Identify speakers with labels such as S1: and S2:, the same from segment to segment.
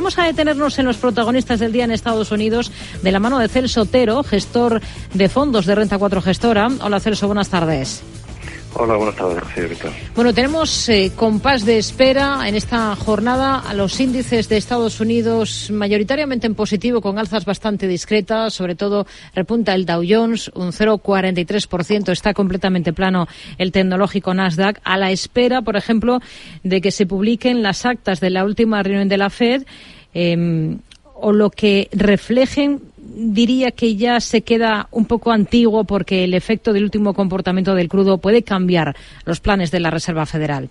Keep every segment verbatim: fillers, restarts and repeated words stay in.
S1: vamos a detenernos en los protagonistas del día en Estados Unidos de la mano de Celso Otero, gestor de fondos de Renta cuatro Gestora. Hola Celso, buenas tardes.
S2: Hola, buenas tardes, señorita.
S1: Bueno, tenemos eh, compás de espera en esta jornada a los índices de Estados Unidos mayoritariamente en positivo, con alzas bastante discretas, sobre todo repunta el Dow Jones, un cero coma cuarenta y tres por ciento, está completamente plano el tecnológico Nasdaq, a la espera, por ejemplo, de que se publiquen las actas de la última reunión de la Fed, eh, o lo que reflejen, diría que ya se queda un poco antiguo porque el efecto del último comportamiento del crudo puede cambiar los planes de la Reserva Federal.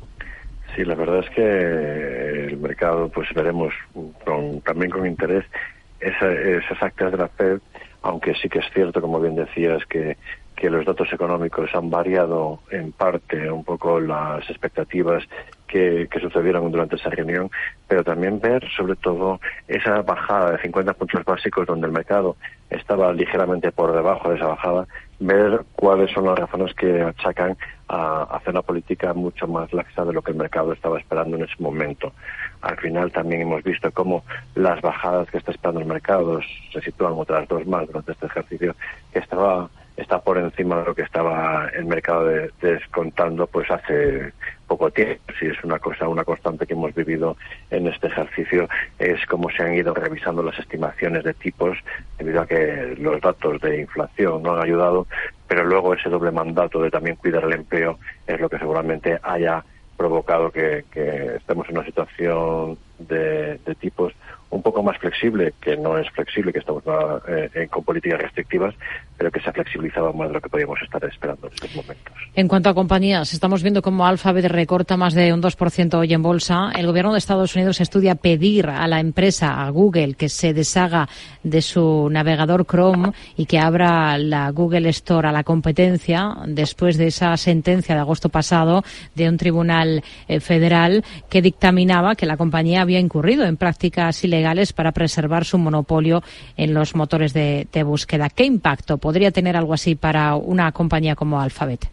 S2: Sí, la verdad es que el mercado, pues veremos con, también con interés esa, esas actas de la Fed, aunque sí que es cierto, como bien decías, que que los datos económicos han variado en parte un poco las expectativas que, que sucedieron durante esa reunión, pero también ver sobre todo esa bajada de cincuenta puntos básicos donde el mercado estaba ligeramente por debajo de esa bajada, ver cuáles son las razones que achacan a hacer una política mucho más laxa de lo que el mercado estaba esperando en ese momento. Al final también hemos visto cómo las bajadas que está esperando el mercado se sitúan otras dos más durante este ejercicio, que estaba está por encima de lo que estaba el mercado de, descontando pues hace poco tiempo. Si es una cosa, una constante que hemos vivido en este ejercicio, es cómo se han ido revisando las estimaciones de tipos debido a que los datos de inflación no han ayudado, pero luego ese doble mandato de también cuidar el empleo es lo que seguramente haya provocado que, que estemos en una situación de, de tipos un poco más flexible, que no es flexible, que estamos eh, con políticas restrictivas, pero que se ha flexibilizado más de lo que podíamos estar esperando en estos momentos.
S1: En cuanto a compañías, estamos viendo cómo Alphabet recorta más de un dos por ciento hoy en bolsa. El gobierno de Estados Unidos estudia pedir a la empresa, a Google, que se deshaga de su navegador Chrome y que abra la Google Store a la competencia después de esa sentencia de agosto pasado de un tribunal eh, federal que dictaminaba que la compañía había incurrido en prácticas ilegales legales para preservar su monopolio en los motores de, de búsqueda. ¿Qué impacto podría tener algo así para una compañía como Alphabet?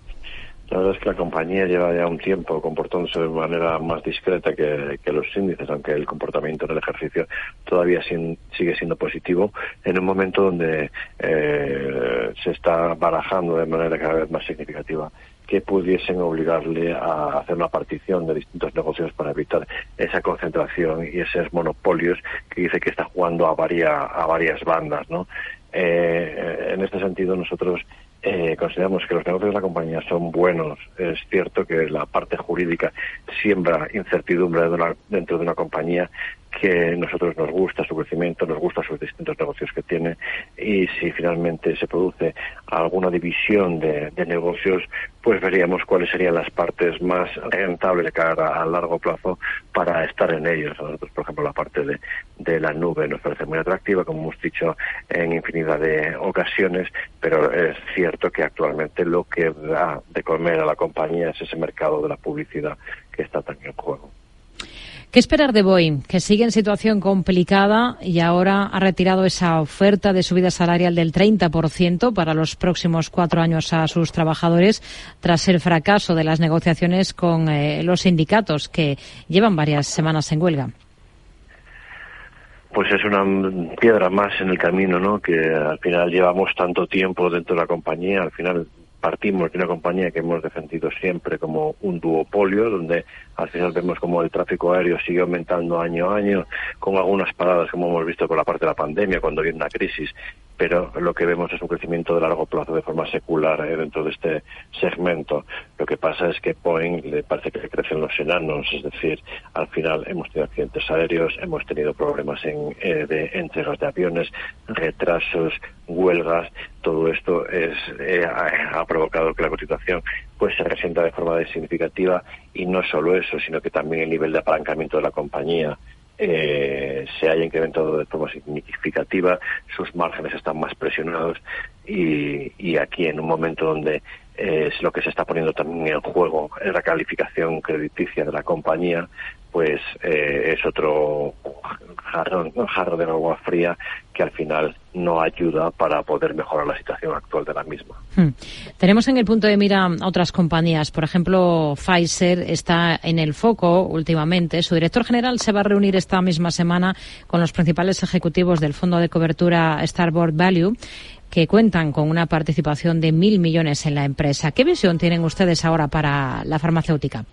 S2: La verdad es que la compañía lleva ya un tiempo comportándose de manera más discreta que, que los índices, aunque el comportamiento en el ejercicio todavía sin, sigue siendo positivo, en un momento donde eh, se está barajando de manera cada vez más significativa que pudiesen obligarle a hacer una partición de distintos negocios para evitar esa concentración y esos monopolios que dice que está jugando a varias, a varias bandas, ¿no? Eh, en este sentido, nosotros Eh, consideramos que los negocios de la compañía son buenos. Es cierto que la parte jurídica siembra incertidumbre de una, dentro de una compañía, que a nosotros nos gusta su crecimiento, nos gusta sus distintos negocios que tiene, y si finalmente se produce alguna división de, de negocios, pues veríamos cuáles serían las partes más rentables de cara a largo plazo para estar en ellos. A nosotros, por ejemplo, la parte de, de la nube nos parece muy atractiva, como hemos dicho en infinidad de ocasiones, pero es cierto que actualmente lo que da de comer a la compañía es ese mercado de la publicidad que está también en juego.
S1: ¿Qué esperar de Boeing, que sigue en situación complicada y ahora ha retirado esa oferta de subida salarial del treinta por ciento para los próximos cuatro años a sus trabajadores tras el fracaso de las negociaciones con eh, los sindicatos, que llevan varias semanas en huelga?
S2: Pues es una piedra más en el camino, ¿no? Que al final llevamos tanto tiempo dentro de la compañía, al final partimos de una compañía que hemos defendido siempre como un duopolio, donde al final vemos como el tráfico aéreo sigue aumentando año a año, con algunas paradas como hemos visto con la parte de la pandemia, cuando viene una crisis, pero lo que vemos es un crecimiento de largo plazo de forma secular eh, dentro de este segmento. Lo que pasa es que Boeing le parece que le crecen los enanos, es decir, al final hemos tenido accidentes aéreos, hemos tenido problemas en, eh, de entregas de aviones, retrasos, huelgas. Todo esto es eh, ha provocado que la cotización pues se resienta de forma significativa, y no solo eso, sino que también el nivel de apalancamiento de la compañía eh, se haya incrementado de forma significativa, sus márgenes están más presionados, y, y aquí en un momento donde eh, es lo que se está poniendo también en juego es la calificación crediticia de la compañía, pues eh, es otro jarro, un jarro de agua fría que al final no ayuda para poder mejorar la situación actual de la misma.
S1: Hmm. Tenemos en el punto de mira a otras compañías. Por ejemplo, Pfizer está en el foco últimamente. Su director general se va a reunir esta misma semana con los principales ejecutivos del fondo de cobertura Starboard Value, que cuentan con una participación de mil millones en la empresa. ¿Qué visión tienen ustedes ahora para la farmacéutica?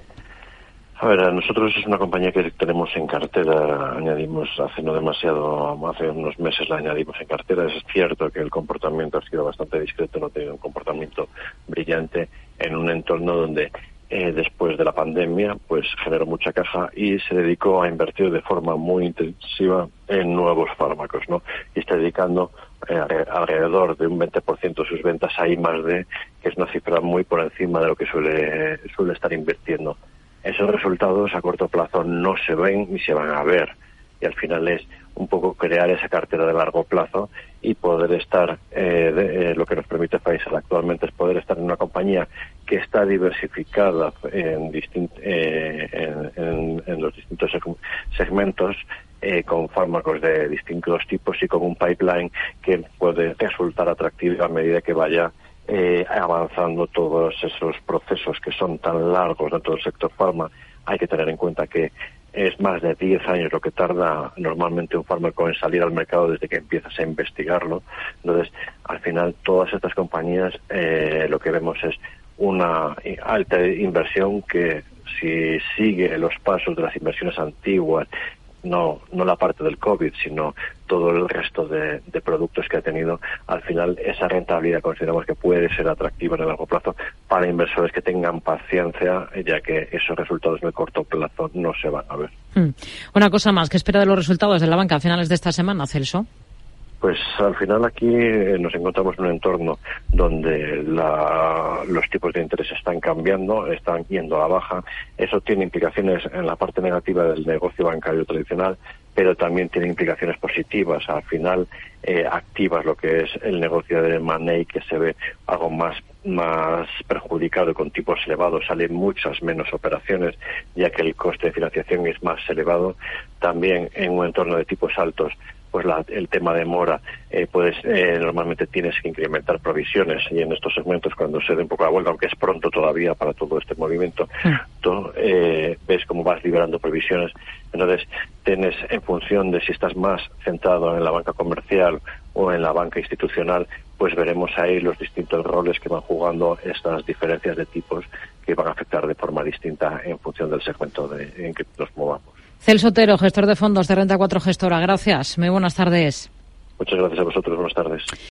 S2: A ver, nosotros es una compañía que tenemos en cartera, añadimos hace no demasiado, hace unos meses la añadimos en cartera. Es cierto que el comportamiento ha sido bastante discreto, no ha tenido un comportamiento brillante en un entorno donde eh, después de la pandemia pues generó mucha caja y se dedicó a invertir de forma muy intensiva en nuevos fármacos, ¿no? Y está dedicando eh, alrededor de un veinte por ciento de sus ventas a I más D, que es una cifra muy por encima de lo que suele, suele estar invirtiendo. Esos resultados a corto plazo no se ven ni se van a ver, y al final es un poco crear esa cartera de largo plazo y poder estar, eh, de, eh, lo que nos permite Pfizer actualmente es poder estar en una compañía que está diversificada en, distint, eh, en, en, en los distintos segmentos, eh, con fármacos de distintos tipos y con un pipeline que puede resultar atractivo a medida que vaya Eh, avanzando todos esos procesos que son tan largos dentro del sector farma. Hay que tener en cuenta que es más de diez años lo que tarda normalmente un fármaco en salir al mercado desde que empiezas a investigarlo. Entonces, al final, todas estas compañías eh, lo que vemos es una alta inversión que, si sigue los pasos de las inversiones antiguas, no no la parte del COVID, sino todo el resto de, de productos que ha tenido, al final esa rentabilidad consideramos que puede ser atractiva en el largo plazo para inversores que tengan paciencia, ya que esos resultados en el corto plazo no se van a ver.
S1: Hmm. Una cosa más, ¿qué espera de los resultados de la banca a finales de esta semana, Celso?
S2: Pues al final aquí eh, nos encontramos en un entorno donde la, los tipos de interés están cambiando, están yendo a la baja. Eso tiene implicaciones en la parte negativa del negocio bancario tradicional, pero también tiene implicaciones positivas. Al final eh, activas lo que es el negocio de money, que se ve algo más más perjudicado con tipos elevados, salen muchas menos operaciones ya que el coste de financiación es más elevado. También en un entorno de tipos altos, pues la, el tema de mora, eh, puedes, eh, normalmente tienes que incrementar provisiones, y en estos segmentos, cuando se dé un poco la vuelta, aunque es pronto todavía para todo este movimiento, tú, eh, ves cómo vas liberando provisiones. Entonces, tienes, en función de si estás más centrado en la banca comercial o en la banca institucional, pues veremos ahí los distintos roles que van jugando estas diferencias de tipos que van a afectar de forma distinta en función del segmento de, en que nos movamos.
S1: Celso Otero, gestor de fondos de Renta cuatro Gestora. Gracias. Muy buenas tardes.
S2: Muchas gracias a vosotros. Buenas tardes.